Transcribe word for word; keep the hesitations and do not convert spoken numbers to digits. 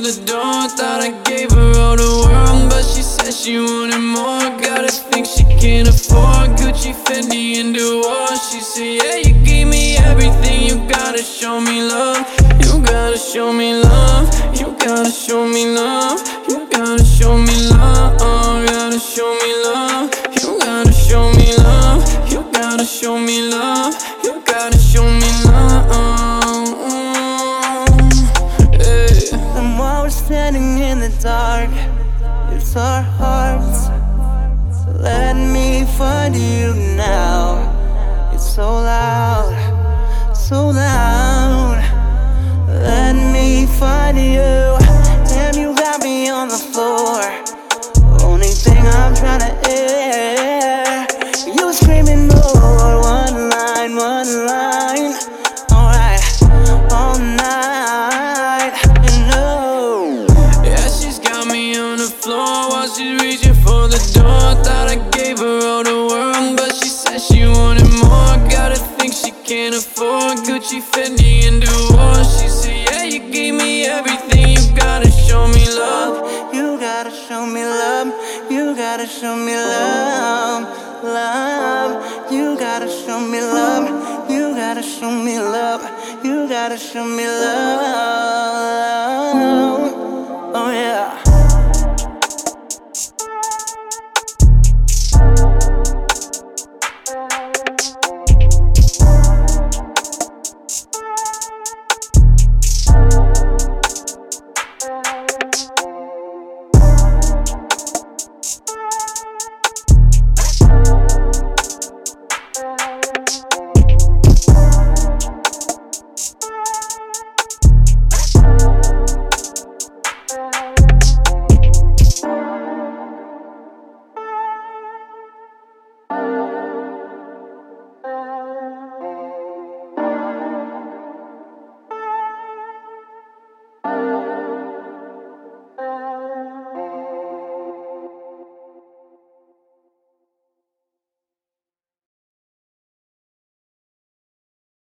for the door. Thought I gave her all the world, but she said she wanted more. Gotta think she can't afford Gucci, Fendi, and Dior. She said, yeah, you gave me everything. You gotta show me love. You gotta show me love. You gotta show me love. You gotta show me love. Gotta show me love. You gotta show me love. You gotta show me love. You gotta show me love. Hey. And while we're standing in the dark, it's our hearts. So let me find you now. It's so loud, so loud. Let me find you. Damn, you got me on the floor. Only thing I'm trying to hear, you screaming more. One line, one line. Alright, all night. You know. Yeah, she's got me on the floor while she's reaching for the door. Thought I gave her all the world, but she said she wanted more. Gotta think she can't afford Gucci, Fendi, and Dior. She said, yeah, you gave me everything. You gotta show me love. You gotta show me love. You gotta show me love. Love. You gotta show me love. You gotta show me love. You gotta show me love.